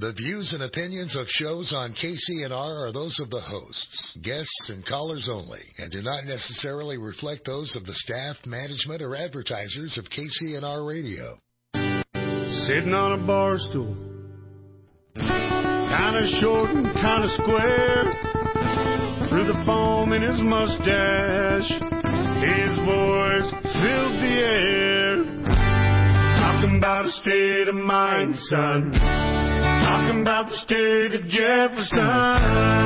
The views and opinions of shows on KCNR are those of the hosts, guests, and callers only, and do not necessarily reflect those of the staff, management, or advertisers of KCNR Radio. Sitting on a bar stool, kind of short and kind of square, through the foam in his mustache, his voice filled the air. Talking about a state of mind, son. Talking about the state of Jefferson.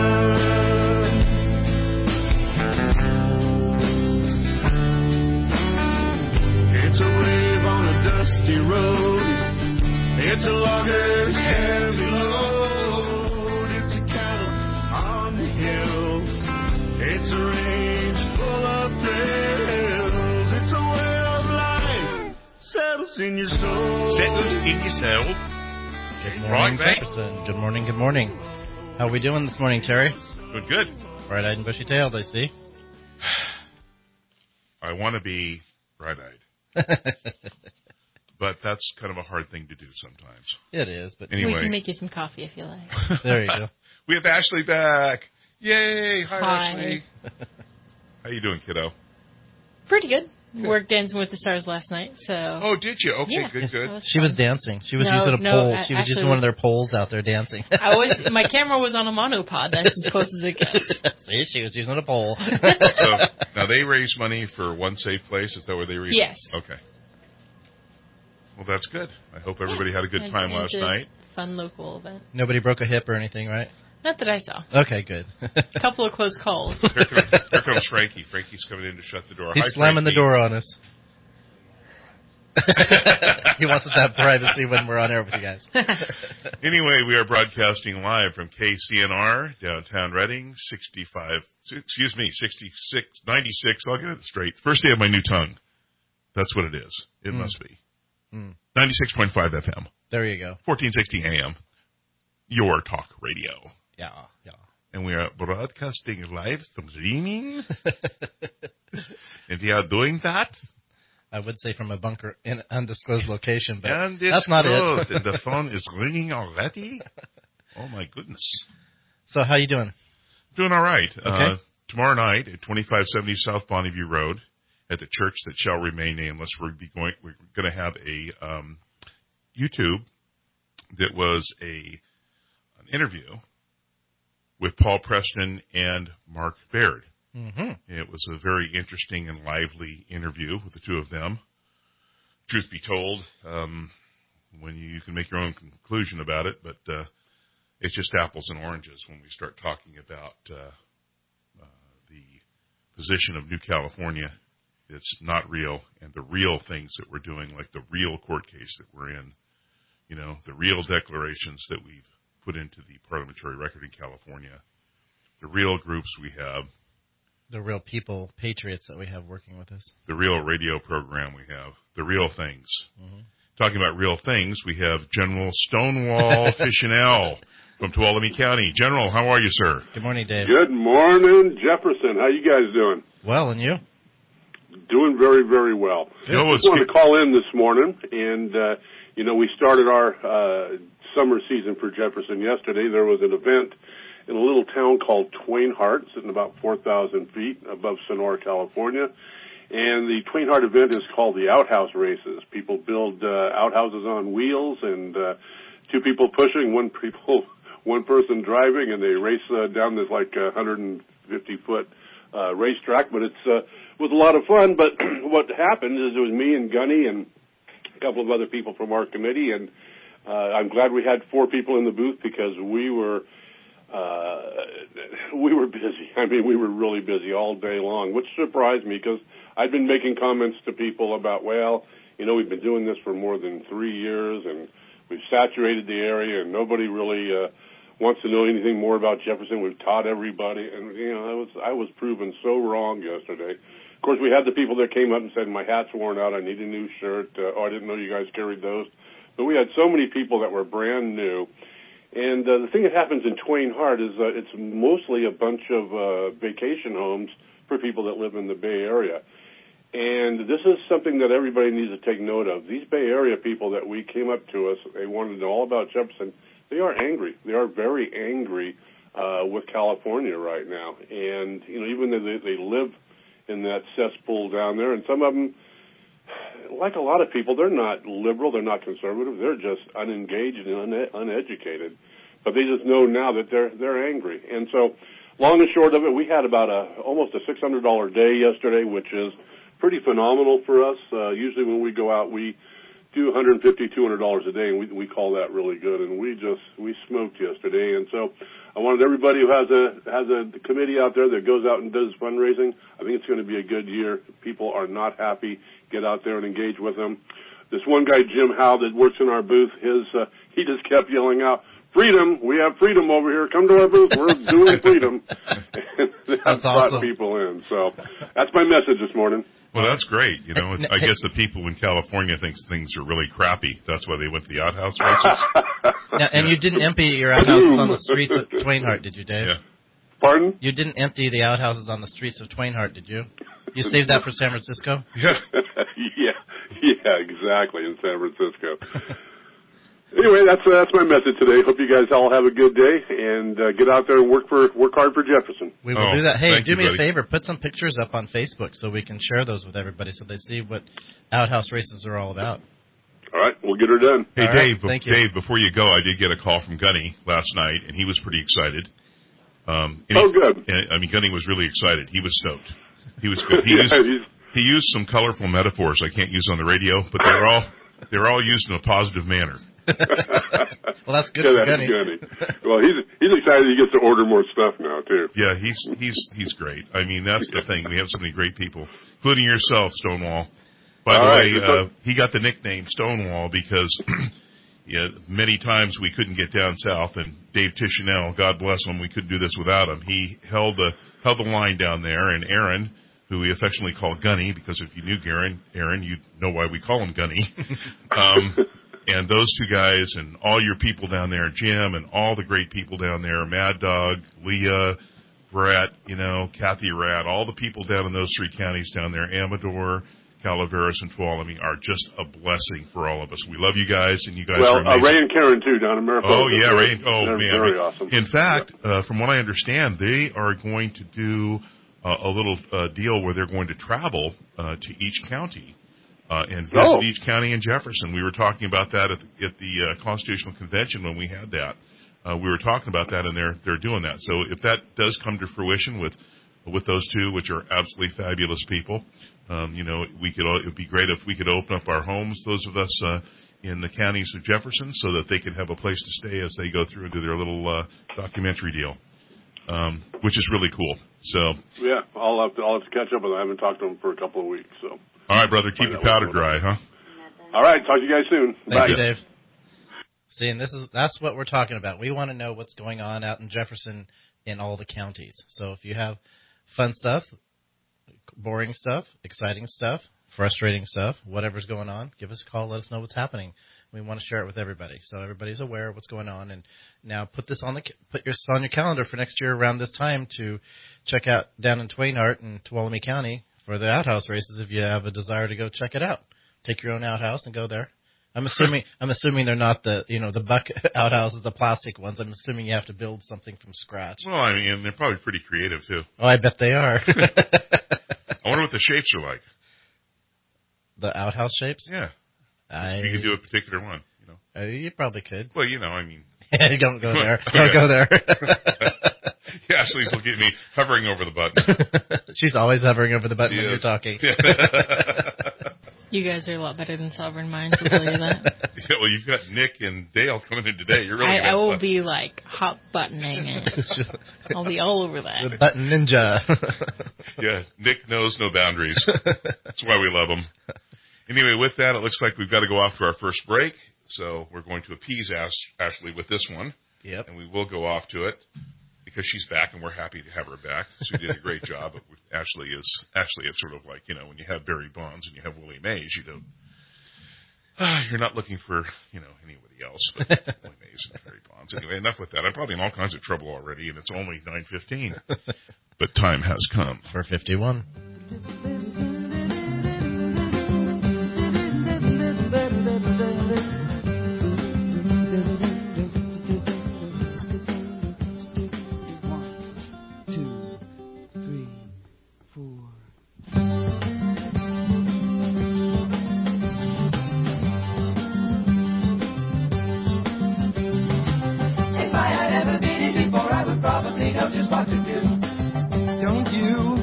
It's a wave on a dusty road. It's a logger's heavy load. It's a cattle on the hill. It's a range full of thrills. It's a way of life settles in your soul. Settles in your soul. Good morning, Jefferson. Good morning, good morning. How are we doing this morning, Terry? Doing good. Bright-eyed and bushy-tailed, I see. I want to be bright-eyed. But that's kind of a hard thing to do sometimes. It is, but anyway. We can make you some coffee if you like. There you go. We have Ashley back. Yay! Hi. Ashley. How you doing, kiddo? Pretty good. Worked Dancing with the Stars last night, so... Oh, did you? Okay, yeah, good. She was dancing. She was using a pole. She was using one of their poles out there dancing. My camera was on a monopod. That's as close as it gets. See, she was using a pole. So, now they raise money for One Safe Place. Is that where they raise? Yes. Okay. Well, that's good. I hope everybody had a good time last night. Fun local event. Nobody broke a hip or anything, right? Not that I saw. Okay, good. A couple of close calls. Here comes Frankie. Frankie's coming in to shut the door. He's slamming the door on us. He wants us to have privacy when we're on air with you guys. Anyway, we are broadcasting live from KCNR, downtown Reading, 96. I'll get it straight. First day of my new tongue. That's what it is. It must be. 96.5 FM. There you go. 1460 AM. Your talk radio. Yeah. And we are broadcasting live streaming. And we are doing that. I would say from a bunker in an undisclosed location, but and that's not it. And the phone is ringing already. Oh, my goodness. So how you doing? Doing all right. Okay. Tomorrow night at 2570 South Bonneview Road at the church that shall remain nameless, we're going to have a YouTube that was an interview with Paul Preston and Mark Baird. Mm-hmm. It was a very interesting and lively interview with the two of them. Truth be told, when you can make your own conclusion about it, but it's just apples and oranges when we start talking about the position of New California. It's not real, and the real things that we're doing, like the real court case that we're in, the real declarations that we've put into the parliamentary record in California, the real groups we have, the real people, patriots that we have working with us, the real radio program we have, the real things. Mm-hmm. Talking about real things, we have General Stonewall Fichinell from Tuolumne County. General, how are you, sir? Good morning, Dave. Good morning, Jefferson. How you guys doing? Well, and you? Doing very, very well. I just wanted to call in this morning, and, we started our summer season for Jefferson yesterday. There was an event in a little town called Twain Harte, sitting about 4,000 feet above Sonora, California. And the Twain Harte event is called the Outhouse Races. People build outhouses on wheels, and two people pushing, one person driving, and they race down this 150-foot racetrack. But it was a lot of fun. But what happened is it was me and Gunny and a couple of other people from our committee, and I'm glad we had 4 people in the booth because we were busy. I mean, we were really busy all day long, which surprised me because I'd been making comments to people about, we've been doing this for more than 3 years, and we've saturated the area, and nobody really wants to know anything more about Jefferson. We've taught everybody, and I was proven so wrong yesterday. Of course, we had the people that came up and said, my hat's worn out, I need a new shirt. I didn't know you guys carried those. But we had so many people that were brand new. And the thing that happens in Twain Harte is it's mostly a bunch of vacation homes for people that live in the Bay Area. And this is something that everybody needs to take note of. These Bay Area people that we came up to us, they wanted to know all about Jefferson. they are angry. They are very angry with California right now. And, even though they live in that cesspool down there, and some of them, like a lot of people, they're not liberal, they're not conservative, they're just unengaged and uneducated. But they just know now that they're angry. And so, long and short of it, we had about almost a $600 day yesterday, which is pretty phenomenal for us. Usually when we go out, we do $150, $200 a day, and we call that really good. And we smoked yesterday. And so I wanted everybody who has a committee out there that goes out and does fundraising, I think it's going to be a good year. People are not happy. Get out there and engage with them. This one guy, Jim Howe, that works in our booth, he just kept yelling out, "Freedom! We have freedom over here. Come to our booth. We're doing freedom." And that brought awesome. people in. So that's my message this morning. Well, that's great. I guess the people in California think things are really crappy. That's why they went to the outhouse races. Now, and you didn't empty your outhouses on the streets of Twainhart, did you, Dave? Yeah. Pardon? You didn't empty the outhouses on the streets of Twainhart, did you? You saved that for San Francisco? Yeah. Yeah, exactly, in San Francisco. Anyway, that's my message today. Hope you guys all have a good day and get out there and work hard for Jefferson. We will do that. Hey, do me buddy. a favor. Put some pictures up on Facebook so we can share those with everybody so they see what outhouse races are all about. All right, we'll get her done. Hey, All right, Dave, thank you. Dave, before you go, I did get a call from Gunny last night, and he was pretty excited. Good. Gunny was really excited. He was stoked. He was good. He used some colorful metaphors I can't use on the radio, but they're all used in a positive manner. Well, that's good Yeah, for that's Gunny. Gunny. Well, he's excited he gets to order more stuff now too. Yeah, he's great. I mean, that's the thing. We have so many great people, including yourself, Stonewall. By the way, he got the nickname Stonewall because many times we couldn't get down south, and Dave Tischinell, God bless him, we couldn't do this without him. He held the line down there, and Aaron, who we affectionately call Gunny, because if you knew Aaron, you'd know why we call him Gunny. And those two guys and all your people down there, Jim and all the great people down there, Mad Dog, Leah, Brett, Kathy Rat, all the people down in those three counties down there, Amador, Calaveras, and Tuolumne are just a blessing for all of us. We love you guys, and you guys are amazing. Ray and Karen too down in Mariposa. Oh yeah, Ray. They're Man, very awesome. In fact, from what I understand, they are going to do a little deal where they're going to travel to each county and visit each county in Jefferson. We were talking about that at the Constitutional Convention when we had that. We were talking about that, and they're doing that. So if that does come to fruition with those two, which are absolutely fabulous people, it would be great if we could open up our homes, those of us in the counties of Jefferson, so that they could have a place to stay as they go through and do their little documentary deal, which is really cool. So yeah, I'll have to catch up with them. I haven't talked to them for a couple of weeks. So all right, brother, keep your powder dry, huh? All right, talk to you guys soon. Thank you, Dave. See, and that's what we're talking about. We want to know what's going on out in Jefferson in all the counties. So if you have fun stuff, boring stuff, exciting stuff, frustrating stuff, whatever's going on, give us a call. Let us know what's happening. We want to share it with everybody, so everybody's aware of what's going on. And now put this on your calendar for next year around this time to check out down in Twainhart and Tuolumne County for the outhouse races. If you have a desire to go check it out, take your own outhouse and go there. I'm assuming they're not the buck outhouses, the plastic ones. I'm assuming you have to build something from scratch. Well, I mean, they're probably pretty creative too. Oh, I bet they are. I wonder what the shapes are like. The outhouse shapes? Yeah. You could do a particular one, You probably could. Well, I mean. Don't go there. Don't go there. Yeah, Ashley's looking at me, hovering over the button. She's always hovering over the button when you're talking. You guys are a lot better than Sovereign Minds, I'll tell you that. Yeah, well, you've got Nick and Dale coming in today. You're really I will be like hot buttoning it. I'll be all over that. The button ninja. Yeah, Nick knows no boundaries. That's why we love him. Anyway, with that, it looks like we've got to go off to our first break. So we're going to appease Ashley with this one. Yep. And we will go off to it because she's back, and we're happy to have her back. She did a great job. But Ashley, it's sort of like, when you have Barry Bonds and you have Willie Mays, you're not looking for, anybody else but Willie Mays and Barry Bonds. Anyway, enough with that. I'm probably in all kinds of trouble already, and it's only 9:15. But time has come. For 51. know just what to do. Don't you?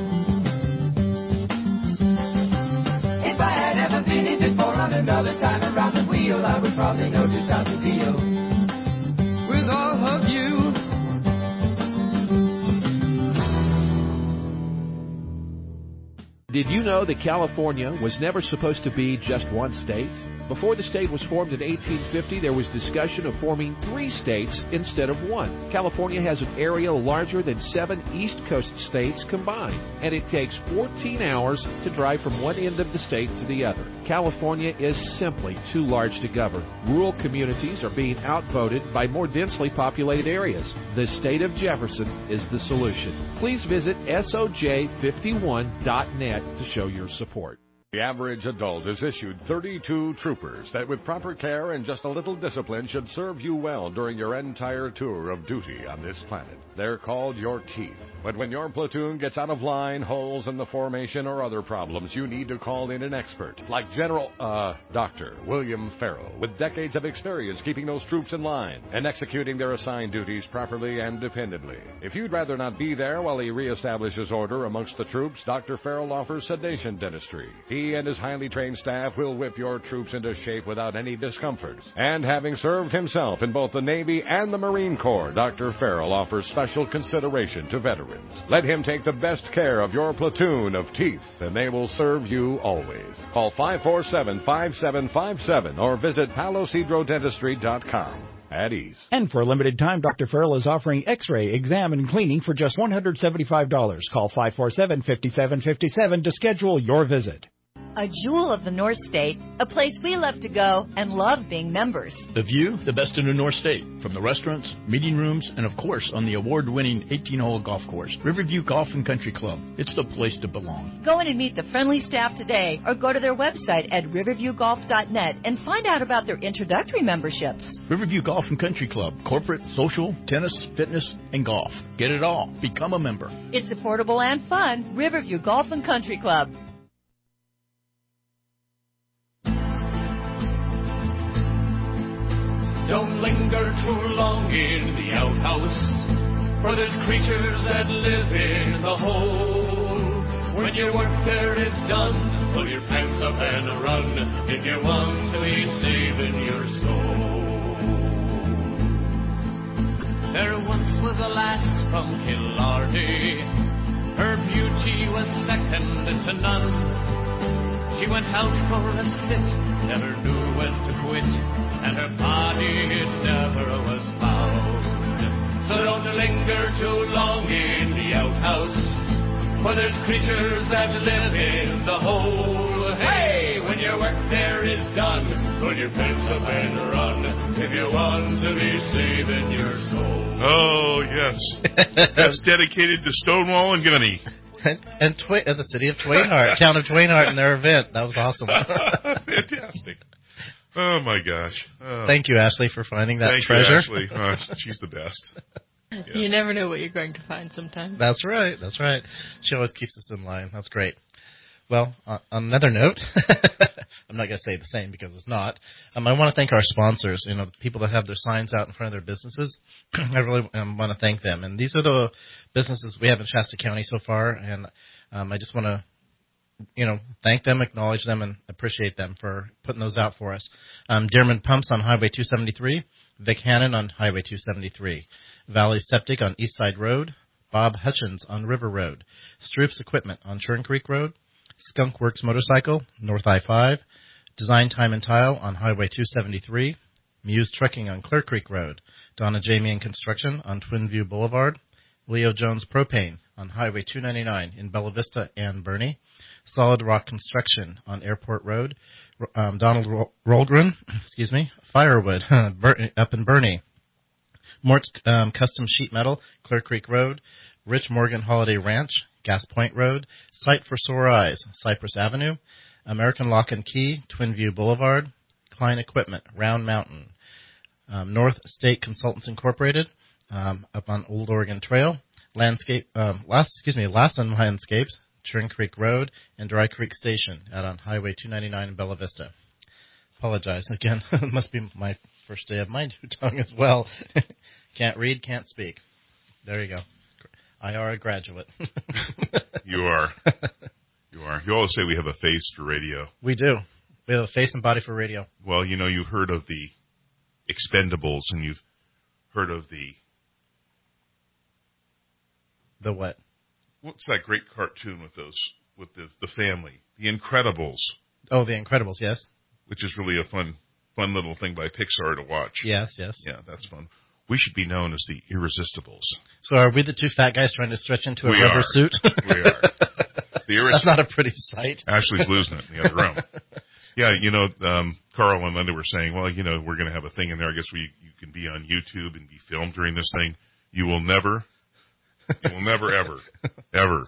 If I had ever been in before on another time around the wheel, I would probably know just how to deal with all of you. Did you know that California was never supposed to be just one state? Before the state was formed in 1850, there was discussion of forming 3 states instead of 1. California has an area larger than 7 East Coast states combined, and it takes 14 hours to drive from one end of the state to the other. California is simply too large to govern. Rural communities are being outvoted by more densely populated areas. The state of Jefferson is the solution. Please visit SOJ51.net to show your support. The average adult is issued 32 troopers that with proper care and just a little discipline should serve you well during your entire tour of duty on this planet. They're called your teeth. But when your platoon gets out of line, holes in the formation, or other problems, you need to call in an expert like Dr. William Farrell, with decades of experience keeping those troops in line and executing their assigned duties properly and dependably. If you'd rather not be there while he reestablishes order amongst the troops, Dr. Farrell offers sedation dentistry. He and his highly trained staff will whip your troops into shape without any discomfort. And having served himself in both the Navy and the Marine Corps, Dr. Farrell offers special consideration to veterans. Let him take the best care of your platoon of teeth, and they will serve you always. Call 547-5757 or visit palocidrodentistry.com. At ease. And for a limited time, Dr. Farrell is offering X-ray, exam, and cleaning for just $175. Call 547-5757 to schedule your visit. A jewel of the North State, a place we love to go and love being members. The view, the best in the North State, from the restaurants, meeting rooms, and of course on the award-winning 18-hole golf course, Riverview Golf and Country Club. It's the place to belong. Go in and meet the friendly staff today or go to their website at riverviewgolf.net and find out about their introductory memberships. Riverview Golf and Country Club, corporate, social, tennis, fitness, and golf. Get it all. Become a member. It's affordable and fun. Riverview Golf and Country Club. Don't linger too long in the outhouse, for there's creatures that live in the hole. When your work there is done, pull your pants up and run if you want to be saving your soul. There once was a lass from Killarney. Her beauty was second to none. She went out for a sit, never knew when to quit, and her body never was found. So don't linger too long in the outhouse, for there's creatures that live in the hole. Hey, when your work there is done, pull your pants up and run if you want to be saving your soul. Oh, yes. That's dedicated to Stonewall and Gunny. And the city of Twainhart, town of Twainhart, and their event. That was awesome. Fantastic. Oh, my gosh. Thank you, Ashley, for finding that treasure. Thank you, Ashley. She's the best. Yeah. You never know what you're going to find sometimes. That's right. That's right. She always keeps us in line. That's great. Well, on another note, I'm not going to say the same because it's not. I want to thank our sponsors, the people that have their signs out in front of their businesses. I really want to thank them. And these are the businesses we have in Shasta County so far, and I just want to thank them, acknowledge them, and appreciate them for putting those out for us. Dearman Pumps on Highway 273, Vic Hannon on Highway 273, Valley Septic on East Side Road, Bob Hutchins on River Road, Stroups Equipment on Churn Creek Road, Skunk Works Motorcycle, North I-5, Design Time and Tile on Highway 273, Muse Trucking on Clear Creek Road, Donna Jamie and Construction on Twin View Boulevard, Leo Jones Propane on Highway 299 in Bella Vista and Bernie, Solid Rock Construction on Airport Road, Donald Roldgren, Firewood up in Bernie, Mort's Custom Sheet Metal, Clear Creek Road, Rich Morgan Holiday Ranch, Gas Point Road, Sight for Sore Eyes, Cypress Avenue, American Lock and Key, Twin View Boulevard, Klein Equipment, Round Mountain, North State Consultants Incorporated, up on Old Oregon Trail, Latham Landscapes, Churn Creek Road, and Dry Creek Station out on Highway 299 in Bella Vista. Apologize again. It must be my first day of my new tongue as well. Can't read, can't speak. There you go. I are a graduate. You are. You are. You always say we have a face for radio. We do. We have a face and body for radio. Well, you know, you've heard of the Expendables, and you've heard of the what? What's that great cartoon with the family? The Incredibles. Oh, The Incredibles, yes. Which is really a fun little thing by Pixar to watch. Yes. Yeah, that's fun. We should be known as the Irresistibles. So are we the two fat guys trying to stretch into a rubber suit? We are. That's not a pretty sight. Ashley's losing it in the other room. Yeah, you know, Carl and Linda were saying, well, you know, we're going to have a thing in there. I guess you can be on YouTube and be filmed during this thing. You will never, ever, ever,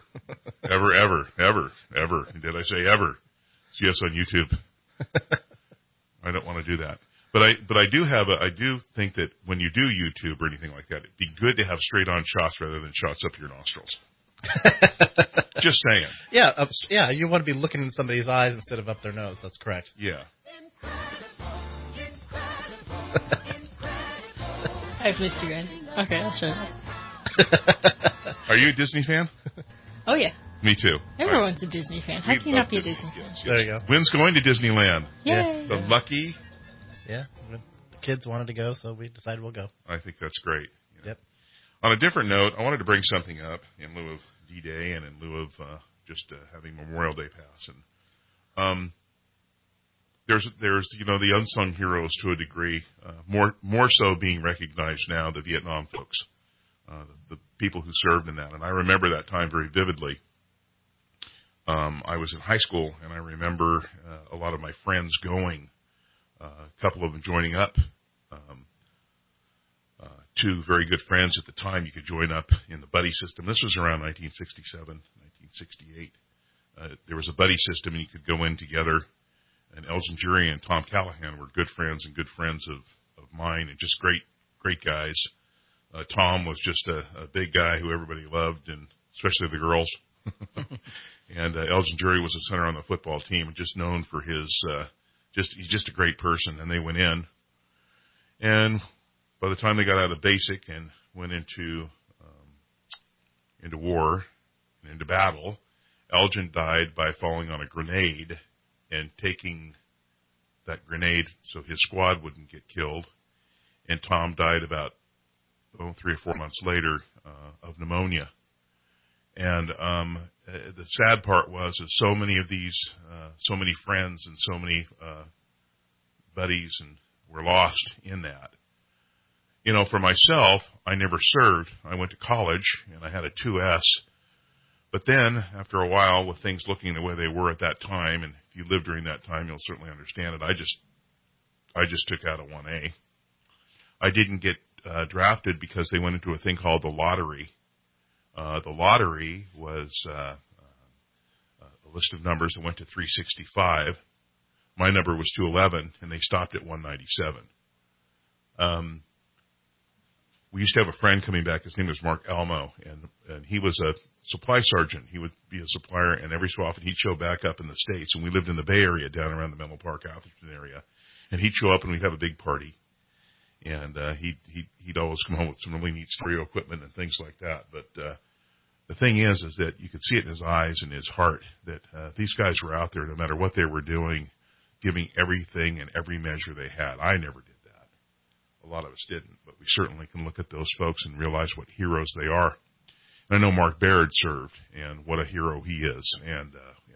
did I say ever, see us on YouTube. I don't want to do that. But I do think that when you do YouTube or anything like that, it'd be good to have straight on shots rather than shots up your nostrils. Just saying. Yeah, you want to be looking in somebody's eyes instead of up their nose. That's correct. Yeah. I've missed you guys. Okay, I'll show you. Are you a Disney fan? Oh, yeah. Me too. Everyone's a Disney fan. How can you not be a Disney fan? Yes. There you go. When's going to Disneyland? Yay. The lucky. Yeah. The kids wanted to go, so we decided we'll go. I think that's great. Yeah. Yep. On a different note, I wanted to bring something up in lieu of D-Day and in lieu of just having Memorial Day pass. And there's you know, the unsung heroes to a degree, more so being recognized now, the Vietnam folks, the people who served in that. And I remember that time very vividly. I was in high school, and I remember a lot of my friends going, a couple of them joining up. Two very good friends at the time. You could join up in the buddy system. This was around 1967, 1968. There was a buddy system, and you could go in together. And Elgin Jury and Tom Callahan were good friends of mine, and just great guys. Tom was just a big guy who everybody loved, and especially the girls. And Elgin Jury was a center on the football team, and just known for his he's just a great person. And they went in, and by the time they got out of basic and went into war and into battle, Elgin died by falling on a grenade and taking that grenade so his squad wouldn't get killed. And Tom died about 3 or 4 months later of pneumonia. And the sad part was that so many of these, so many friends and so many buddies and were lost in that. You know, for myself, I never served. I went to college, and I had a 2S. But then, after a while, with things looking the way they were at that time, and if you lived during that time, you'll certainly understand it, I just took out a 1A. I didn't get drafted because they went into a thing called the lottery. The lottery was a list of numbers that went to 365. My number was 211, and they stopped at 197. We used to have a friend coming back. His name was Mark Almo, and he was a supply sergeant. He would be a supplier, and every so often he'd show back up in the States. And we lived in the Bay Area, down around the Menlo Park, Atherton area. And he'd show up, and we'd have a big party. And he'd always come home with some really neat stereo equipment and things like that. But the thing is that you could see it in his eyes and his heart that these guys were out there, no matter what they were doing, giving everything and every measure they had. I never did. A lot of us didn't, but we certainly can look at those folks and realize what heroes they are. And I know Mark Baird served, and what a hero he is. And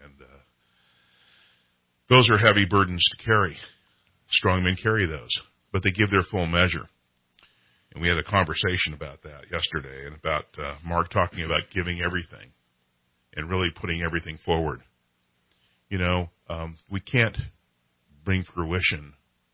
those are heavy burdens to carry. Strong men carry those, but they give their full measure. And we had a conversation about that yesterday, and about Mark talking about giving everything and really putting everything forward. You know, we can't bring fruition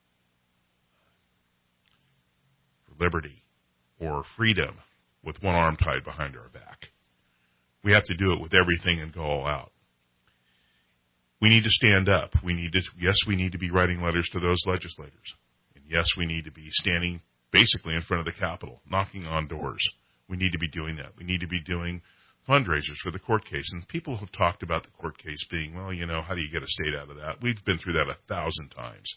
liberty or freedom with one arm tied behind our back. We have to do it with everything and go all out. We need to stand up. We need to be writing letters to those legislators. And yes, we need to be standing basically in front of the Capitol, knocking on doors. We need to be doing that. We need to be doing fundraisers for the court case. And people have talked about the court case being, well, you know, how do you get a state out of that? We've been through that 1,000 times.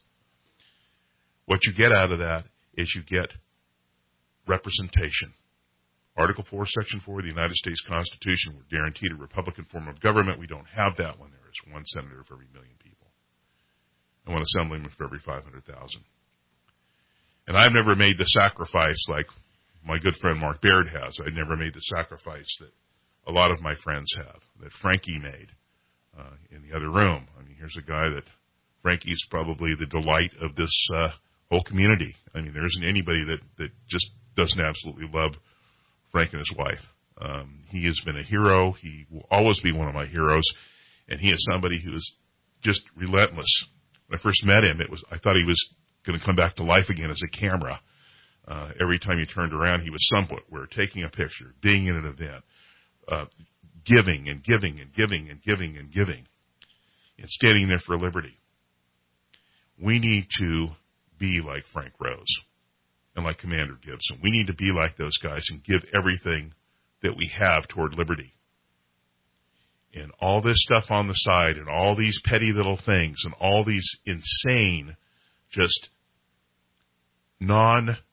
What you get out of that is you get representation Article 4, Section 4 of the United States Constitution, we're guaranteed a Republican form of government. We don't have that when there is one senator for every million people and one assemblyman for every 500,000. And I've never made the sacrifice like my good friend Mark Baird has. I've never made the sacrifice that a lot of my friends have, that Frankie made in the other room. I mean, here's a guy that Frankie's probably the delight of this whole community. I mean, there isn't anybody that just doesn't absolutely love Frank and his wife. He has been a hero. He will always be one of my heroes. And he is somebody who is just relentless. When I first met him, I thought he was going to come back to life again as a camera. Every time you turned around, he was somewhere, taking a picture, being in an event, giving and giving and giving and giving and giving, and standing there for liberty. We need to be like Frank Rose and like Commander Gibson. We need to be like those guys and give everything that we have toward liberty. And all this stuff on the side and all these petty little things and all these insane, just non-important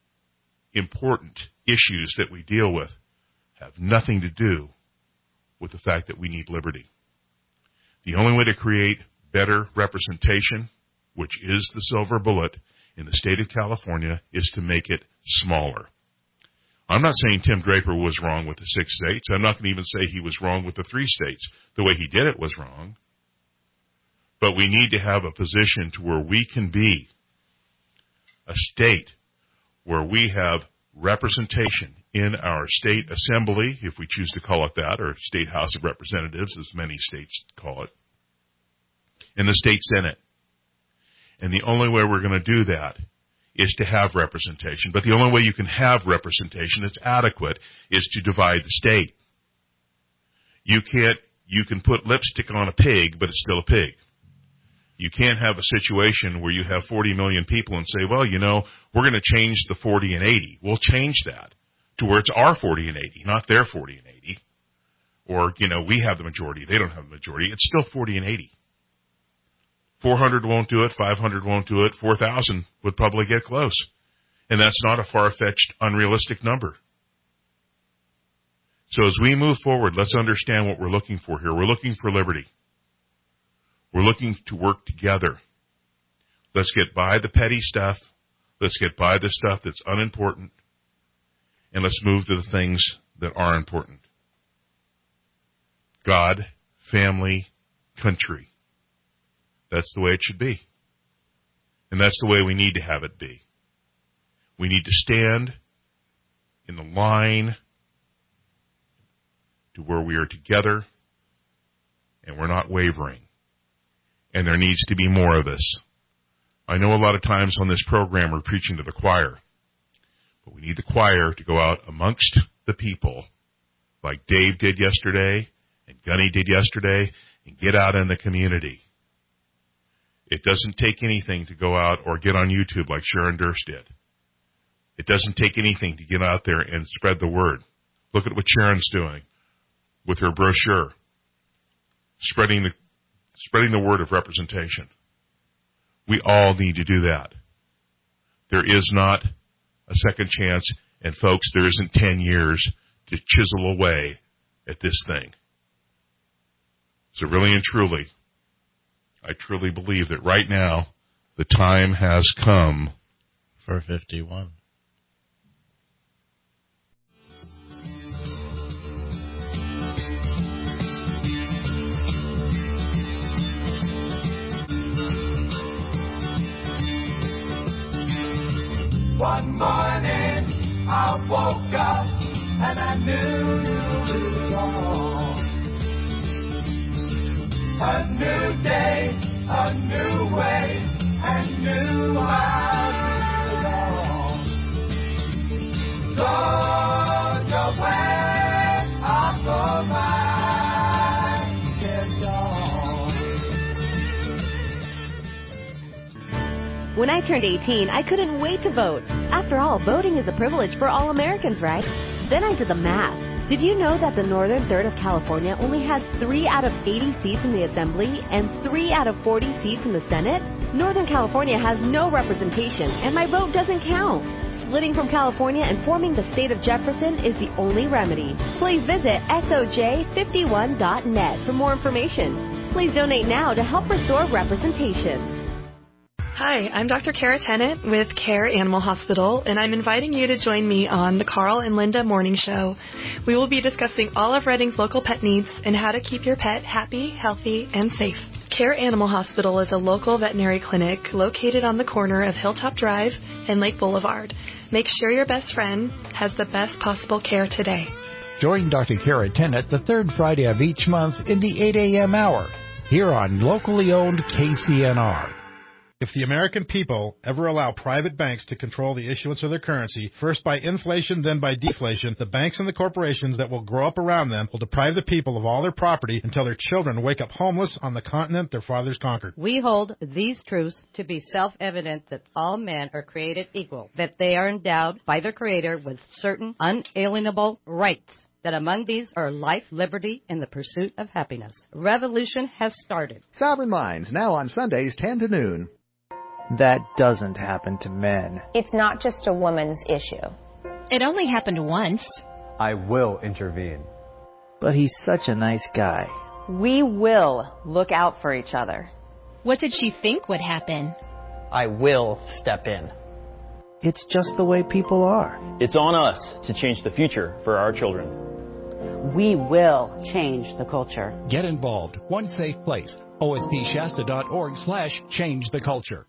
issues that we deal with have nothing to do with the fact that we need liberty. The only way to create better representation, which is the silver bullet in the state of California, is to make it smaller. I'm not saying Tim Draper was wrong with the 6 states. I'm not going to even say he was wrong with the 3 states. The way he did it was wrong. But we need to have a position to where we can be a state where we have representation in our state assembly, if we choose to call it that, or state House of Representatives, as many states call it, and the state Senate. And the only way we're going to do that is to have representation. But the only way you can have representation that's adequate is to divide the state. You can put lipstick on a pig, but it's still a pig. You can't have a situation where you have 40 million people and say, well, we're going to change the 40 and 80. We'll change that to where it's our 40 and 80, not their 40 and 80. Or, we have the majority. They don't have the majority. It's still 40 and 80. 400 won't do it. 500 won't do it. 4,000 would probably get close. And that's not a far-fetched, unrealistic number. So as we move forward, let's understand what we're looking for here. We're looking for liberty. We're looking to work together. Let's get by the petty stuff. Let's get by the stuff that's unimportant. And let's move to the things that are important. God, family, country. That's the way it should be. And that's the way we need to have it be. We need to stand in the line to where we are together and we're not wavering. And there needs to be more of us. I know a lot of times on this program we're preaching to the choir. But we need the choir to go out amongst the people like Dave did yesterday and Gunny did yesterday and get out in the community. It doesn't take anything to go out or get on YouTube like Sharon Durst did. It doesn't take anything to get out there and spread the word. Look at what Sharon's doing with her brochure, spreading the word of representation. We all need to do that. There is not a second chance, and folks, there isn't 10 years to chisel away at this thing. So really and truly, I truly believe that right now, the time has come for 51. One morning I woke up and I knew it was wrong. A new day, a new way, and new how to belong. So your way, I'll go mine, get on. When I turned 18, I couldn't wait to vote. After all, voting is a privilege for all Americans, right? Then I did the math. Did you know that the northern third of California only has 3 out of 80 seats in the Assembly and 3 out of 40 seats in the Senate? Northern California has no representation, and my vote doesn't count. splitting from California and forming the state of Jefferson is the only remedy. Please visit SOJ51.net for more information. Please donate now to help restore representation. Hi, I'm Dr. Kara Tennant with Care Animal Hospital, and I'm inviting you to join me on the Carl and Linda Morning Show. We will be discussing all of Redding's local pet needs and how to keep your pet happy, healthy, and safe. Care Animal Hospital is a local veterinary clinic located on the corner of Hilltop Drive and Lake Boulevard. Make sure your best friend has the best possible care today. Join Dr. Kara Tennant the third Friday of each month in the 8 a.m. hour here on locally owned KCNR. If the American people ever allow private banks to control the issuance of their currency, first by inflation, then by deflation, the banks and the corporations that will grow up around them will deprive the people of all their property until their children wake up homeless on the continent their fathers conquered. We hold these truths to be self-evident that all men are created equal, that they are endowed by their Creator with certain unalienable rights, that among these are life, liberty, and the pursuit of happiness. Revolution has started. Sovereign Minds, now on Sundays 10 to noon. That doesn't happen to men. It's not just a woman's issue. It only happened once. I will intervene. But he's such a nice guy. We will look out for each other. What did she think would happen? I will step in. It's just the way people are. It's on us to change the future for our children. We will change the culture. Get involved. One safe place. OSPShasta.org/change the culture.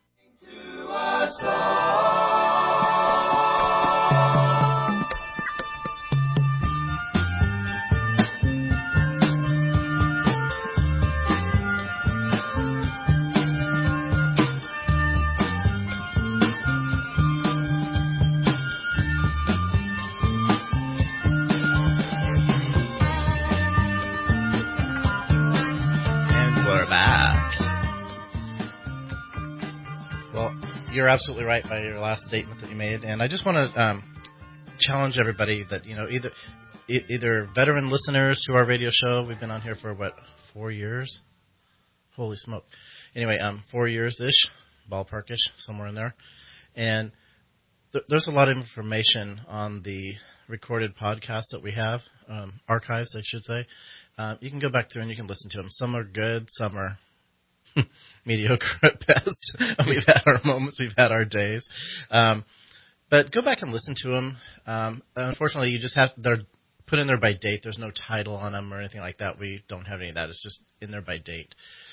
You're absolutely right by your last statement that you made, and I just want to challenge everybody that either veteran listeners to our radio show. We've been on here for 4 years? Holy smoke! Anyway, 4 years-ish, ballparkish, somewhere in there, and there's a lot of information on the recorded podcast that we have, archives, I should say. You can go back through and you can listen to them. Some are good, some are mediocre at best. We've had our moments, we've had our days. But go back and listen to them. Unfortunately, you just they're put in there by date. There's no title on them or anything like that. We don't have any of that. It's just in there by date.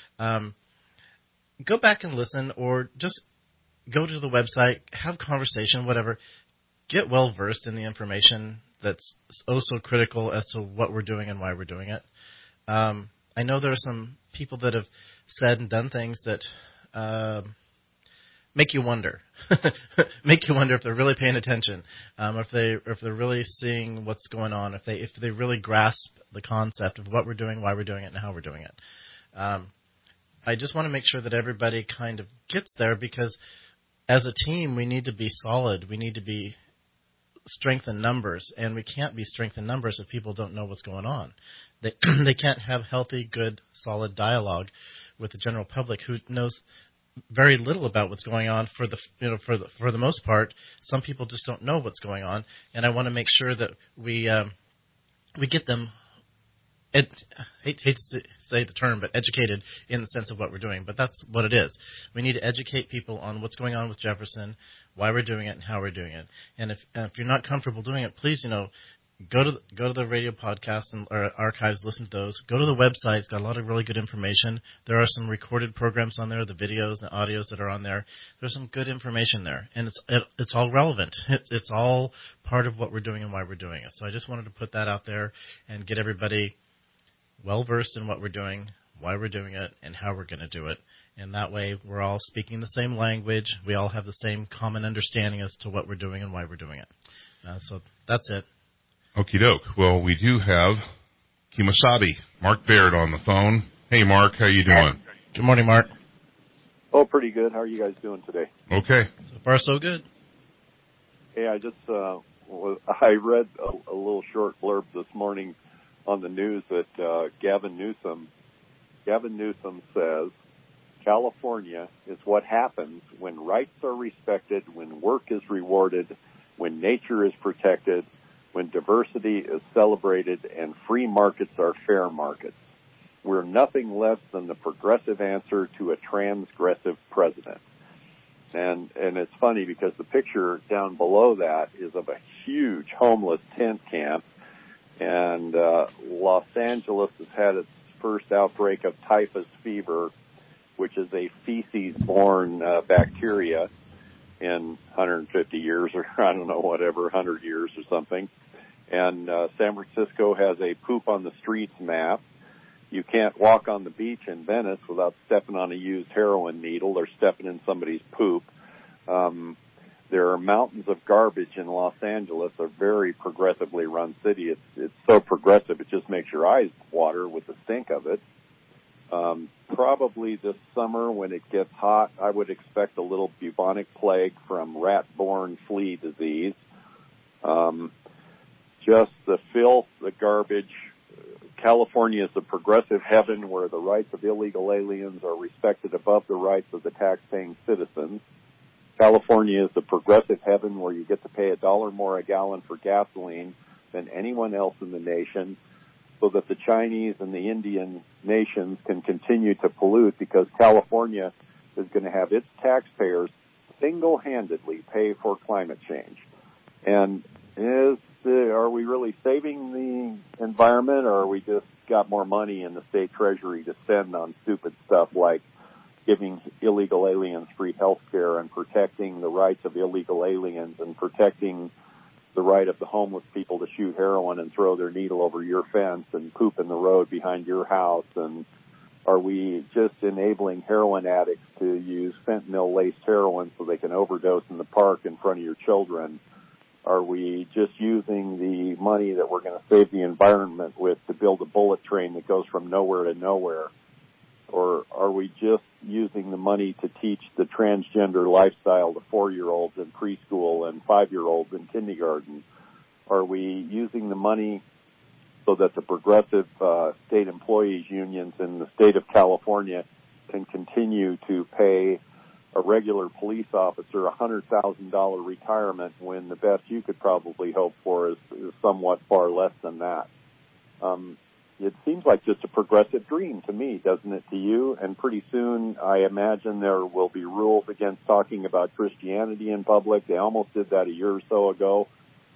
Go back and listen, or just go to the website, have conversation, whatever. Get well versed in the information that's so critical as to what we're doing and why we're doing it. I know there are some people that have said and done things that make you wonder. Make you wonder if they're really paying attention, if they're really seeing what's going on, if they really grasp the concept of what we're doing, why we're doing it, and how we're doing it. I just want to make sure that everybody kind of gets there, because as a team we need to be solid. We need to be strength in numbers, and we can't be strength in numbers if people don't know what's going on. They can't have healthy, good, solid dialogue with the general public who knows very little about what's going on. For the most part, some people just don't know what's going on, and I want to make sure that we get them. Hate to say the term, but educated in the sense of what we're doing. But that's what it is. We need to educate people on what's going on with Jefferson, why we're doing it, and how we're doing it. And if you're not comfortable doing it, please, go to the radio podcast or archives, listen to those. Go to the website. It's got a lot of really good information. There are some recorded programs on there, the videos and the audios that are on there. There's some good information there, and it's all relevant. It's all part of what we're doing and why we're doing it. So I just wanted to put that out there and get everybody well-versed in what we're doing, why we're doing it, and how we're going to do it. And that way we're all speaking the same language. We all have the same common understanding as to what we're doing and why we're doing it. So that's it. Okie doke. Well, we do have Kemosabe, Mark Baird, on the phone. Hey, Mark, how you doing? Good morning, Mark. Oh, pretty good. How are you guys doing today? Okay. So far, so good. Hey, I just I read a little short blurb this morning on the news that Gavin Newsom says California is what happens when rights are respected, when work is rewarded, when nature is protected, when diversity is celebrated, and free markets are fair markets. We're nothing less than the progressive answer to a transgressive president. And it's funny because the picture down below that is of a huge homeless tent camp. And Los Angeles has had its first outbreak of typhus fever, which is a feces-borne bacteria in 150 years or I don't know, whatever, 100 years or something. And San Francisco has a poop on the streets map. You can't walk on the beach in Venice without stepping on a used heroin needle or stepping in somebody's poop. There are mountains of garbage in Los Angeles, a very progressively run city. It's so progressive it just makes your eyes water with the stink of it. Probably this summer when it gets hot, I would expect a little bubonic plague from rat-borne flea disease. Just the filth, the garbage. California is a progressive heaven where the rights of illegal aliens are respected above the rights of the tax-paying citizens. California is a progressive heaven where you get to pay $1 more a gallon for gasoline than anyone else in the nation, so that the Chinese and the Indian nations can continue to pollute, because California is going to have its taxpayers single-handedly pay for climate change. And are we really saving the environment, or are we just got more money in the state treasury to spend on stupid stuff like giving illegal aliens free health care and protecting the rights of illegal aliens and protecting the right of the homeless people to shoot heroin and throw their needle over your fence and poop in the road behind your house? And are we just enabling heroin addicts to use fentanyl-laced heroin so they can overdose in the park in front of your children? Are we just using the money that we're going to save the environment with to build a bullet train that goes from nowhere to nowhere? Or are we just using the money to teach the transgender lifestyle to 4-year-olds in preschool and 5-year-olds in kindergarten? Are we using the money so that the progressive state employees unions in the state of California can continue to pay a regular police officer a $100,000 retirement when the best you could probably hope for is somewhat far less than that? It seems like just a progressive dream to me, doesn't it to you? And pretty soon, I imagine there will be rules against talking about Christianity in public. They almost did that a year or so ago.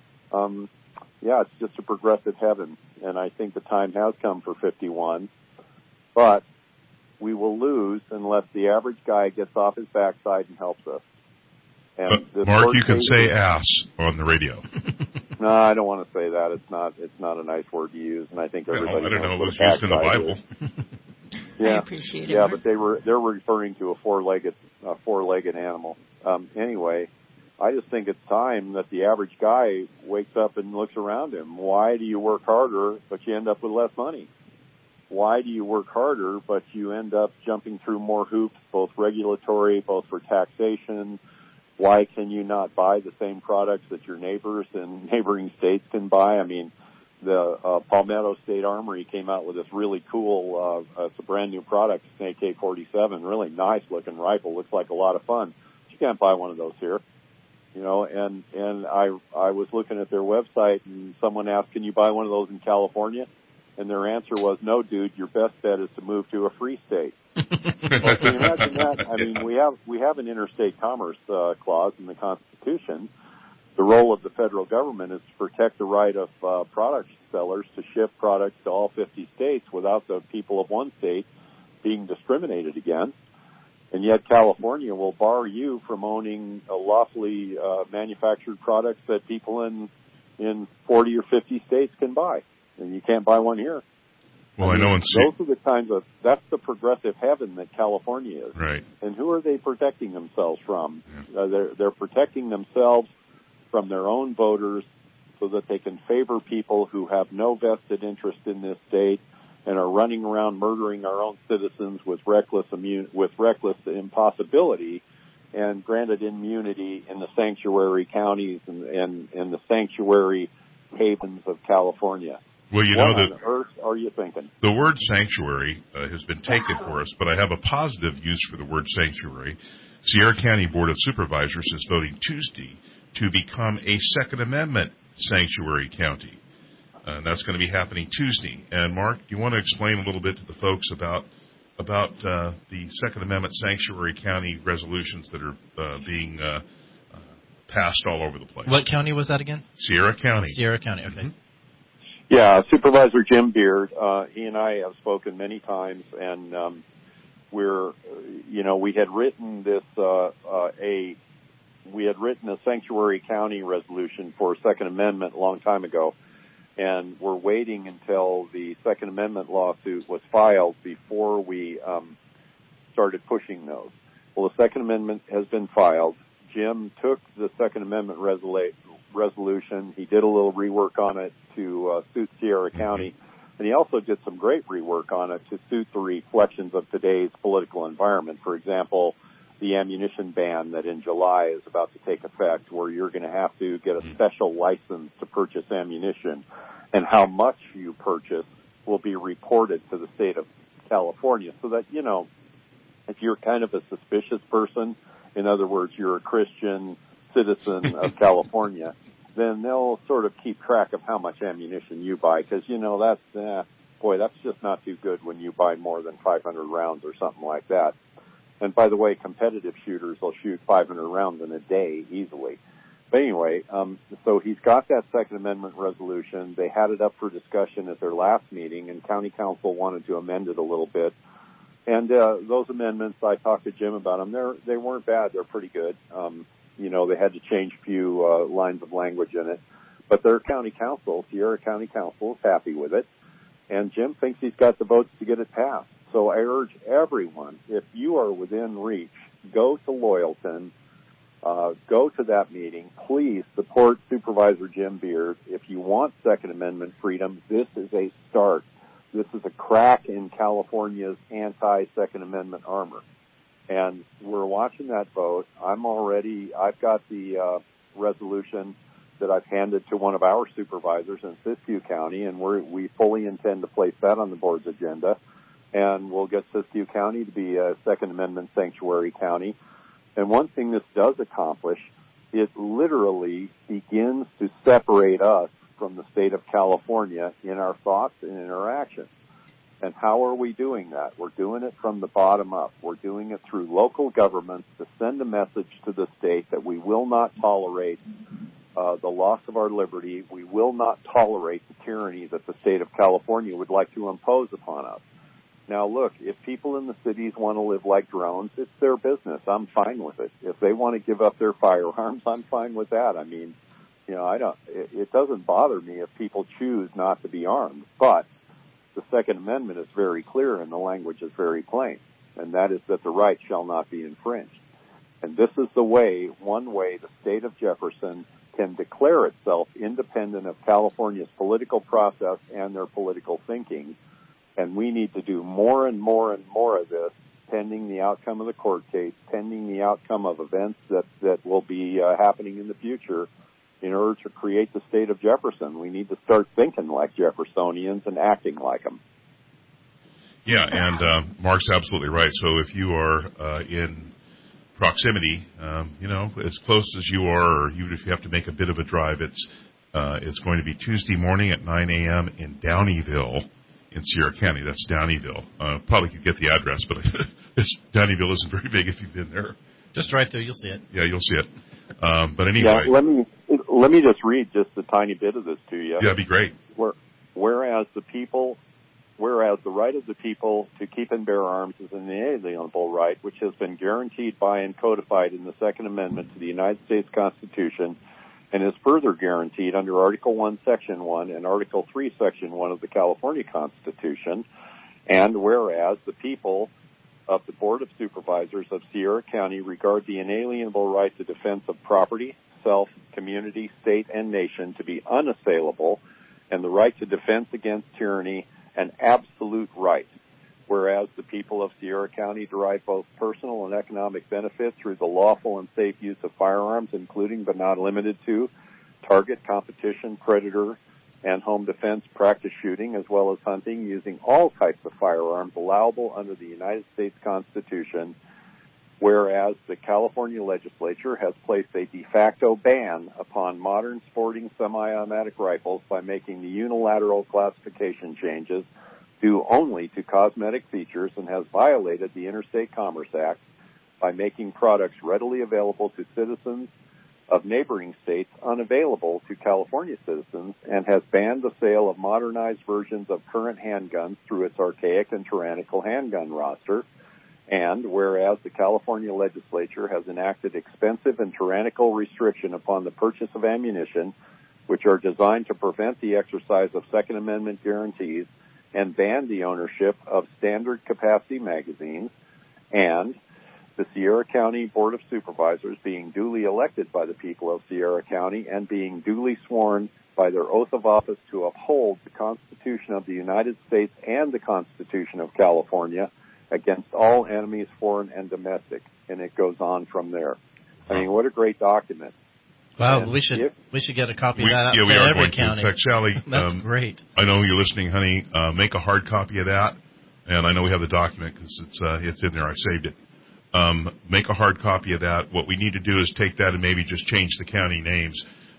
Yeah, it's just a progressive heaven, and I think the time has come for 51. But we will lose unless the average guy gets off his backside and helps us. And Mark, you can say ass on the radio. No, I don't want to say that. It's not a nice word to use, and I think everybody. I don't know. It was used in the Bible. Yeah, I appreciate it. Yeah, but they're referring to a four-legged animal. Anyway, I just think it's time that the average guy wakes up and looks around him. Why do you work harder but you end up with less money? Why do you work harder but you end up jumping through more hoops, both regulatory, both for taxation? Why can you not buy the same products that your neighbors in neighboring states can buy? I mean, the Palmetto State Armory came out with this really cool, it's a brand new product, an AK-47, really nice looking rifle, looks like a lot of fun. But you can't buy one of those here, you know. And I was looking at their website, and someone asked, "Can you buy one of those in California?" And their answer was, "No, dude, your best bet is to move to a free state." Well, can you imagine that? I mean, we have an interstate commerce clause in the Constitution. The role of the federal government is to protect the right of product sellers to ship products to all 50 states without the people of one state being discriminated against. And yet California will bar you from owning lawfully manufactured products that people in 40 or 50 states can buy. And you can't buy one here. Well, I know those are the kinds of, that's the progressive heaven that California is. Right. And who are they protecting themselves from? They're protecting themselves from their own voters so that they can favor people who have no vested interest in this state and are running around murdering our own citizens with reckless impossibility and granted immunity in the sanctuary counties and the sanctuary havens of California. Well, you what know that on earth are you thinking? The word sanctuary has been taken for us, but I have a positive use for the word sanctuary. Sierra County Board of Supervisors is voting Tuesday to become a Second Amendment sanctuary county. And that's going to be happening Tuesday. And Mark, do you want to explain a little bit to the folks about the Second Amendment sanctuary county resolutions that are being passed all over the place? What county was that again? Sierra County. Sierra County, okay. Mm-hmm. Yeah, Supervisor Jim Beard, he and I have spoken many times, and we had written this we had written a sanctuary county resolution for Second Amendment a long time ago, and we're waiting until the Second Amendment lawsuit was filed before we started pushing those. Well, the Second Amendment has been filed. Jim took the Second Amendment resolution. He did a little rework on it to suit Sierra County, and he also did some great rework on it to suit the reflections of today's political environment. For example, the ammunition ban that in July is about to take effect, where you're going to have to get a special license to purchase ammunition, and how much you purchase will be reported to the state of California, so that, if you're kind of a suspicious person, in other words, you're a Christian citizen of California, then they'll sort of keep track of how much ammunition you buy, because, that's just not too good when you buy more than 500 rounds or something like that. And by the way, competitive shooters will shoot 500 rounds in a day easily. But anyway, so he's got that Second Amendment resolution. They had it up for discussion at their last meeting, and County Council wanted to amend it a little bit. And those amendments, I talked to Jim about them. They weren't bad. They're pretty good. They had to change a few lines of language in it. But their county council, Sierra County Council, is happy with it. And Jim thinks he's got the votes to get it passed. So I urge everyone, if you are within reach, go to Loyalton, go to that meeting. Please support Supervisor Jim Beard. If you want Second Amendment freedom, this is a start. This is a crack in California's anti-Second Amendment armor. And we're watching that vote. I've got the resolution that I've handed to one of our supervisors in Siskiyou County, and we fully intend to place that on the board's agenda. And we'll get Siskiyou County to be a Second Amendment sanctuary county. And one thing this does accomplish, it literally begins to separate us from the state of California in our thoughts and in our actions. And how are we doing that? We're doing it from the bottom up. We're doing it through local governments to send a message to the state that we will not tolerate the loss of our liberty. We will not tolerate the tyranny that the state of California would like to impose upon us. Now, look, if people in the cities want to live like drones, it's their business. I'm fine with it. If they want to give up their firearms, I'm fine with that. I mean, it doesn't bother me if people choose not to be armed. But the Second Amendment is very clear and the language is very plain, and that is that the right shall not be infringed. And this is one way the state of Jefferson can declare itself independent of California's political process and their political thinking. And we need to do more and more and more of this, pending the outcome of the court case, pending the outcome of events that will be happening in the future. In order to create the state of Jefferson, we need to start thinking like Jeffersonians and acting like them. Yeah, and Mark's absolutely right. So if you are in proximity, as close as you are, or even if you have to make a bit of a drive, it's going to be Tuesday morning at 9 a.m. in Downeyville in Sierra County. That's Downeyville. Probably could get the address, but Downeyville isn't very big if you've been there. Just drive through, you'll see it. Yeah, you'll see it. But anyway. Yeah, let me just read just a tiny bit of this to you. Yeah, that'd be great. Whereas the right of the people to keep and bear arms is an inalienable right, which has been guaranteed by and codified in the Second Amendment to the United States Constitution, and is further guaranteed under Article 1, Section 1, and Article 3, Section 1 of the California Constitution. And whereas the people of the Board of Supervisors of Sierra County regard the inalienable right to defense of property, self, community, state, and nation to be unassailable, and the right to defense against tyranny an absolute right. Whereas the people of Sierra County derive both personal and economic benefit through the lawful and safe use of firearms, including but not limited to target, competition, predator, and home defense practice shooting, as well as hunting, using all types of firearms allowable under the United States Constitution. whereas the California legislature has placed a de facto ban upon modern sporting semi-automatic rifles by making the unilateral classification changes due only to cosmetic features, and has violated the Interstate Commerce Act by making products readily available to citizens of neighboring states unavailable to California citizens, and has banned the sale of modernized versions of current handguns through its archaic and tyrannical handgun roster. And whereas the California legislature has enacted expensive and tyrannical restriction upon the purchase of ammunition, which are designed to prevent the exercise of Second Amendment guarantees, and banned the ownership of standard capacity magazines, and the Sierra County Board of Supervisors being duly elected by the people of Sierra County and being duly sworn by their oath of office to uphold the Constitution of the United States and the Constitution of California against all enemies, foreign and domestic. And it goes on from there. I mean, what a great document. Wow, we should get a copy of that out to every county. In fact, Sally, that's great. I know you're listening, honey. Make a hard copy of that, and I know we have the document because it's in there. I saved it. Make a hard copy of that. What we need to do is take that and maybe just change the county names.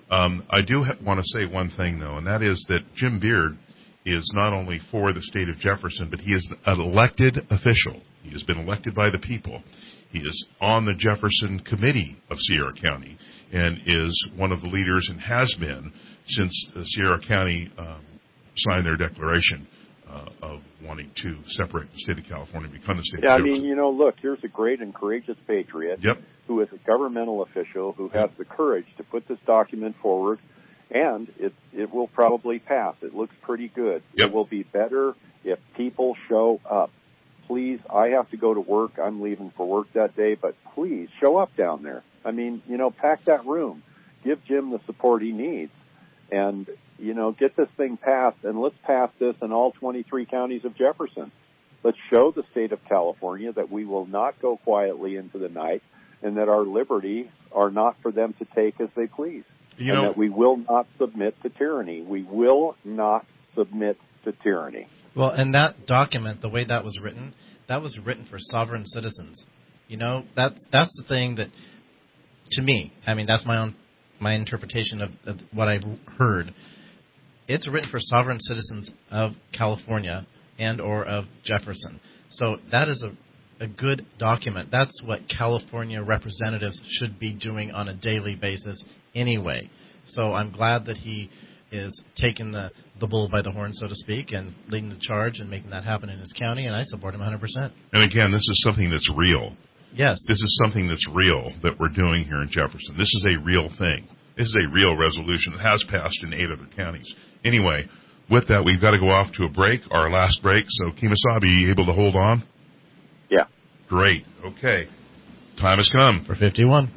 I do want to say one thing, though, and that is that Jim Beard is not only for the state of Jefferson, but he is an elected official. He has been elected by the people. He is on the Jefferson Committee of Sierra County and is one of the leaders and has been since Sierra County signed their declaration of wanting to separate the state of California and become the state of Jefferson. I mean, you know, look, here's a great and courageous patriot who is a governmental official who has the courage to put this document forward, and it will probably pass. It looks pretty good. It will be better if people show up. Please, I have to go to work. I'm leaving for work that day, but please show up down there. I mean, you know, pack that room. Give Jim the support he needs. And, you know, get this thing passed, and let's pass this in all 23 counties of Jefferson. Let's show the state of California that we will not go quietly into the night, and that our liberties are not for them to take as they please. And that we will not submit to tyranny. We will not submit to tyranny. Well, and that document, the way that was written for sovereign citizens. You know, that's the thing that, to me, I mean, that's my interpretation of what I've heard. It's written for sovereign citizens of California and or of Jefferson. So that is a good document. That's what California representatives should be doing on a daily basis anyway. So I'm glad that he is taking the bull by the horn, so to speak, and leading the charge and making that happen in his county, and I support him 100%. And again, this is something that's real. Yes. This is something that's real that we're doing here in Jefferson. This is a real thing. This is a real resolution that has passed in 8 other counties. Anyway, with that, we've got to go off to a break, our last break. So, Kemosabe, able to hold on? Yeah. Great. Okay. Time has come. For 51.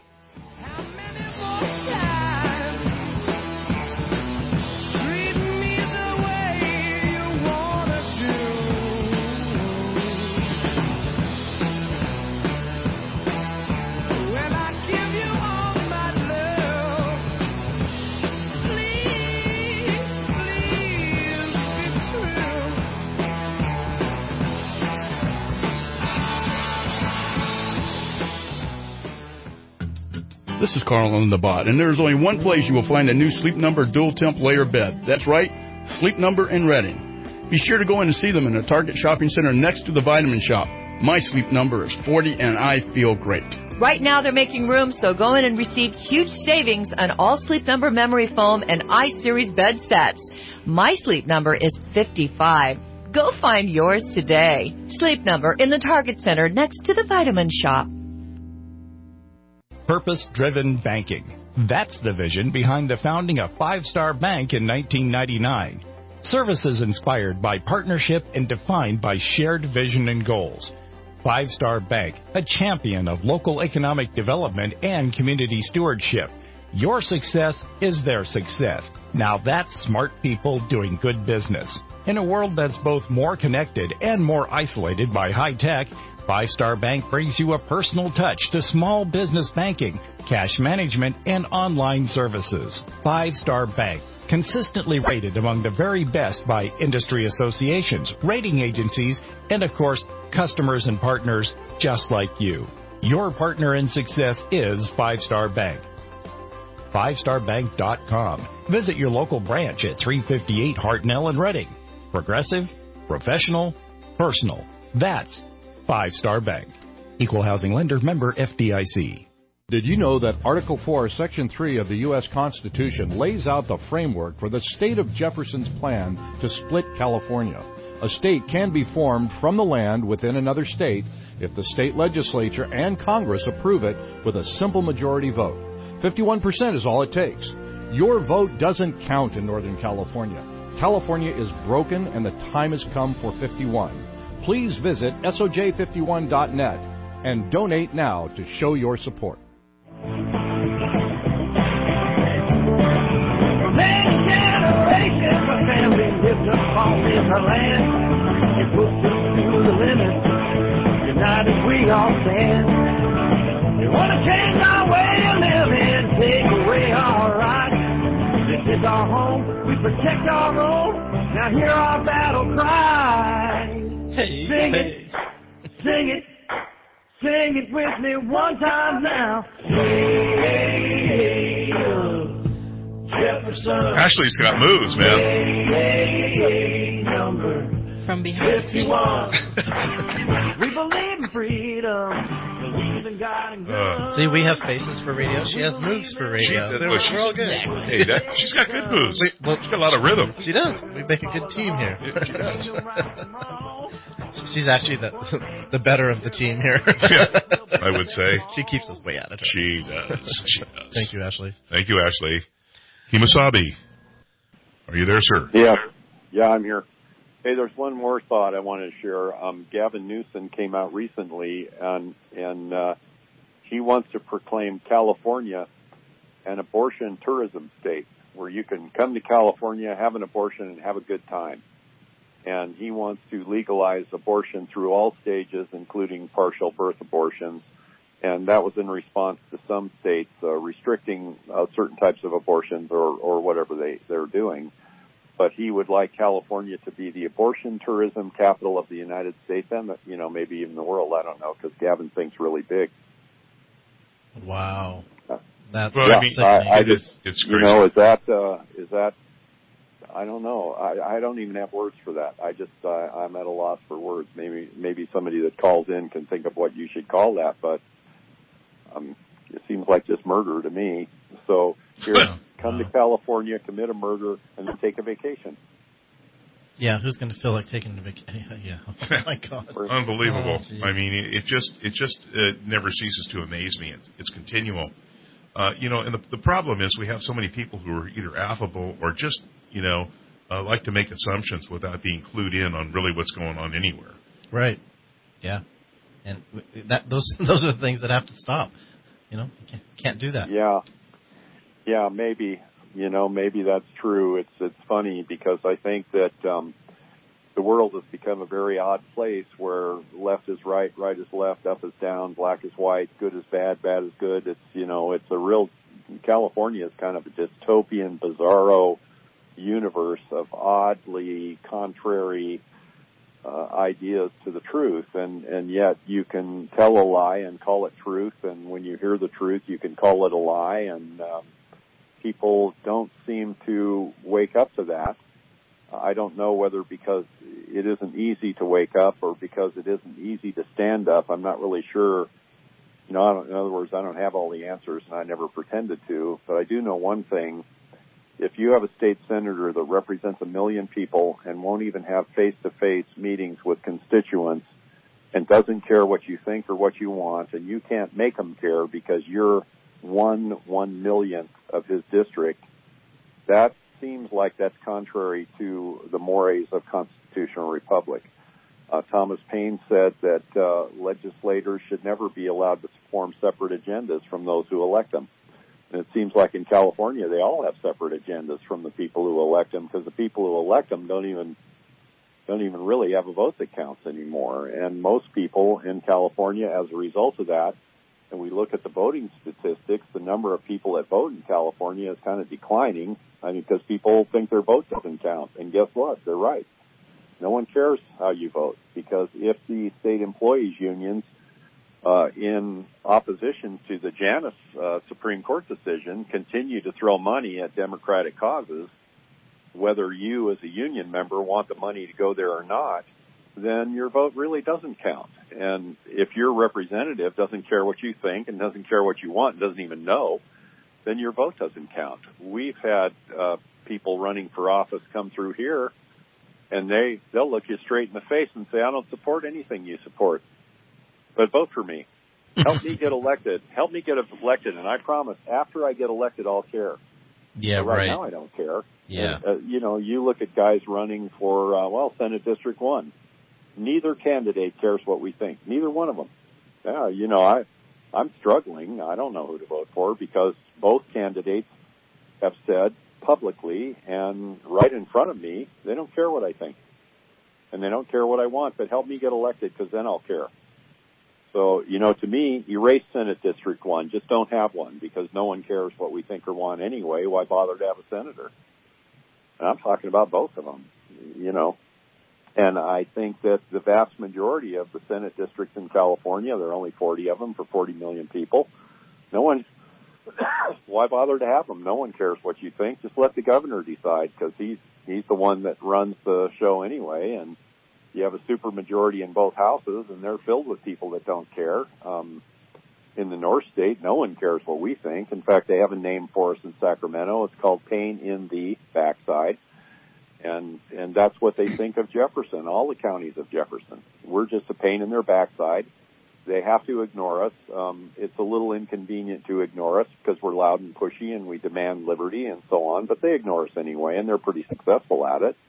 This is Carl on the Bot, and there's only one place you will find a new Sleep Number dual temp layer bed. That's right, Sleep Number in Redding. Be sure to go in and see them in a Target shopping center next to the Vitamin Shop. My Sleep Number is 40, and I feel great. Right now they're making room, so go in and receive huge savings on all Sleep Number memory foam and iSeries bed sets. My Sleep Number is 55. Go find yours today. Sleep Number in the Target Center next to the Vitamin Shop. Purpose-driven banking. That's the vision behind the founding of Five Star Bank in 1999. Services inspired by partnership and defined by shared vision and goals. Five Star Bank, a champion of local economic development and community stewardship. Your success is their success. Now that's smart people doing good business. In a world that's both more connected and more isolated by high tech, Five Star Bank brings you a personal touch to small business banking, cash management, and online services. Five Star Bank, consistently rated among the very best by industry associations, rating agencies, and of course, customers and partners just like you. Your partner in success is 5-Star Bank. 5starbank.com. Visit your local branch at 358 Hartnell in Reading. Progressive, professional, personal. That's 5-Star Bank. Equal housing lender, member FDIC. Did you know that Article 4, Section 3 of the U.S. Constitution lays out the framework for the state of Jefferson's plan to split California? A state can be formed from the land within another state if the state legislature and Congress approve it with a simple majority vote. 51% is all it takes. Your vote doesn't count in Northern California. California is broken and the time has come for 51. Please visit SOJ51.net and donate now to show your support. Many generations of family lived upon this land. It pushed us to the limit. United we all stand. We want to change our way of living, take away our rights. This is our home. We protect our own. Now hear our battle cry. Hey, sing it, sing it. Sing it with me one time now. Hey, Jefferson. Ashley's got moves, man. From behind. 51. We believe in freedom. Believe in God and God. See, we have faces for radio. She has moves for radio. We're all good. Hey, she's got good moves. She's got a lot of rhythm. She does. We make a good team here. Yeah, she does. She's actually the better of the team here. Yeah, I would say. She keeps us way out of her. She does. She does. Thank you, Ashley. Thank you, Ashley. Kimasabi, are you there, sir? Yeah, I'm here. Hey, there's one more thought I wanted to share. Gavin Newsom came out recently, and he wants to proclaim California an abortion tourism state where you can come to California, have an abortion, and have a good time. And he wants to legalize abortion through all stages, including partial birth abortions. And that was in response to some states restricting certain types of abortions or whatever they're doing. But he would like California to be the abortion tourism capital of the United States and, maybe even the world. I don't know, because Gavin thinks really big. Wow. That's it's crazy. Is that I don't know. I don't even have words for that. I'm at a loss for words. Maybe somebody that calls in can think of what you should call that, but it seems like just murder to me. So come to California, commit a murder, and then take a vacation. Yeah, who's going to feel like taking a vacation? Yeah. Oh my God. Unbelievable. I mean, it just never ceases to amaze me. It's continual. And the problem is we have so many people who are either affable or just, like to make assumptions without being clued in on really what's going on anywhere. Right. Yeah. And those are the things that have to stop. You can't do that. Yeah, maybe. Maybe that's true. It's funny because I think that the world has become a very odd place where left is right, right is left, up is down, black is white, good is bad, bad is good. It's a real California is kind of a dystopian, bizarro universe of oddly contrary ideas to the truth, and yet you can tell a lie and call it truth, and when you hear the truth, you can call it a lie, and people don't seem to wake up to that. I don't know whether because it isn't easy to wake up or because it isn't easy to stand up. I'm not really sure. In other words, I don't have all the answers, and I never pretended to, but I do know one thing. If you have a state senator that represents 1 million people and won't even have face-to-face meetings with constituents and doesn't care what you think or what you want, and you can't make them care because you're 1/1,000,000th of his district, that seems like that's contrary to the mores of constitutional republic. Thomas Paine said that legislators should never be allowed to form separate agendas from those who elect them. And it seems like in California they all have separate agendas from the people who elect them, because the people who elect them don't even really have a vote that counts anymore. And most people in California, as a result of that, and we look at the voting statistics, the number of people that vote in California is kind of declining. Because people think their vote doesn't count. And guess what? They're right. No one cares how you vote, because if the state employees unions in opposition to the Janus Supreme Court decision, continue to throw money at Democratic causes, whether you as a union member want the money to go there or not, then your vote really doesn't count. And if your representative doesn't care what you think and doesn't care what you want and doesn't even know, then your vote doesn't count. We've had people running for office come through here, and they'll look you straight in the face and say, I don't support anything you support, but vote for me. Help me get elected. Help me get elected, and I promise, after I get elected, I'll care. Yeah, but right now I don't care. Yeah. And, you look at guys running for, Senate District 1. Neither candidate cares what we think. Neither one of them. Yeah, I'm struggling. I don't know who to vote for because both candidates have said publicly and right in front of me, they don't care what I think. And they don't care what I want, but help me get elected because then I'll care. So, to me, erase Senate District 1. Just don't have one because no one cares what we think or want anyway. Why bother to have a senator? And I'm talking about both of them, And I think that the vast majority of the Senate districts in California, there are only 40 of them for 40 million people. Why bother to have them? No one cares what you think. Just let the governor decide because he's the one that runs the show anyway. And you have a super majority in both houses, and they're filled with people that don't care. In the North State, no one cares what we think. In fact, they have a name for us in Sacramento. It's called pain in the backside. And that's what they think of Jefferson, all the counties of Jefferson. We're just a pain in their backside. They have to ignore us. It's a little inconvenient to ignore us because we're loud and pushy and we demand liberty and so on, but they ignore us anyway, and they're pretty successful at it.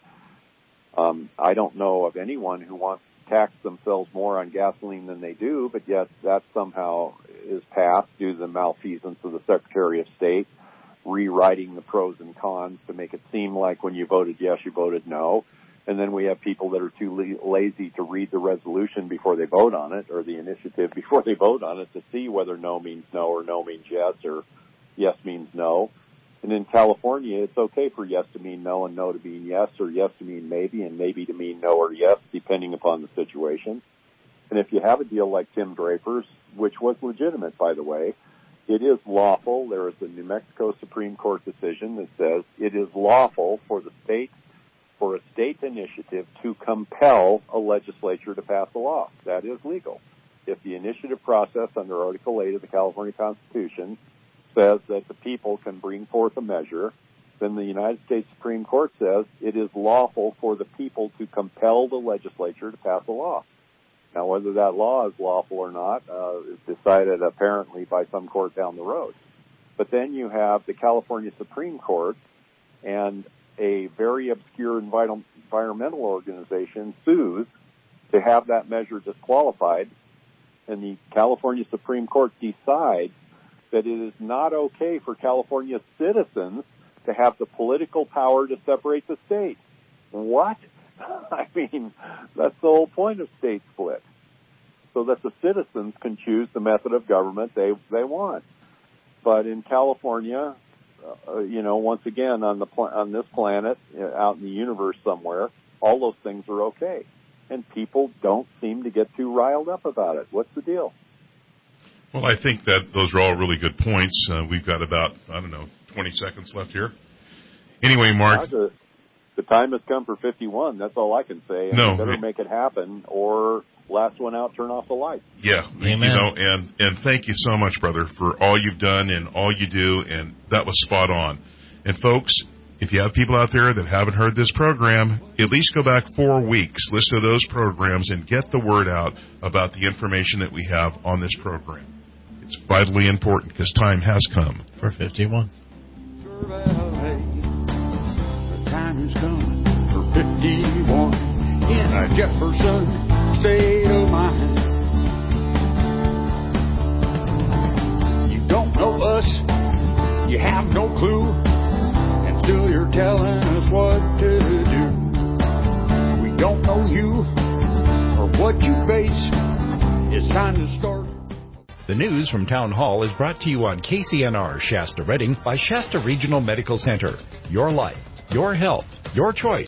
I don't know of anyone who wants to tax themselves more on gasoline than they do, but yet that somehow is passed due to the malfeasance of the Secretary of State, rewriting the pros and cons to make it seem like when you voted yes, you voted no. And then we have people that are too lazy to read the resolution before they vote on it, or the initiative before they vote on it, to see whether no means no or no means yes or yes means no. And in California, it's okay for yes to mean no and no to mean yes, or yes to mean maybe and maybe to mean no or yes, depending upon the situation. And if you have a deal like Tim Draper's, which was legitimate, by the way, it is lawful. There is a New Mexico Supreme Court decision that says it is lawful for a state initiative to compel a legislature to pass a law. That is legal. If the initiative process under Article 8 of the California Constitution says that the people can bring forth a measure, then the United States Supreme Court says it is lawful for the people to compel the legislature to pass a law. Now, whether that law is lawful or not is decided apparently by some court down the road. But then you have the California Supreme Court and a very obscure environmental organization sues to have that measure disqualified, and the California Supreme Court decides that it is not okay for California citizens to have the political power to separate the state. What? I mean, that's the whole point of state split, so that the citizens can choose the method of government they want. But in California, once again, on this planet, out in the universe somewhere, all those things are okay. And people don't seem to get too riled up about it. What's the deal? Well, I think that those are all really good points. We've got about, 20 seconds left here. Anyway, Mark. The time has come for 51. That's all I can say. And no, you better make it happen, or last one out, turn off the lights. Yeah, Amen. And thank you so much, brother, for all you've done and all you do, and that was spot on. And folks, if you have people out there that haven't heard this program, at least go back 4 weeks, listen to those programs, and get the word out about the information that we have on this program. It's vitally important because time has come for 51. Time has come for 51 in a Jefferson state of mind. You don't know us, you have no clue, and still you're telling us what to do. We don't know you or what you face. It's time to start. The news from Town Hall is brought to you on KCNR Shasta Redding by Shasta Regional Medical Center. Your life, your health, your choice.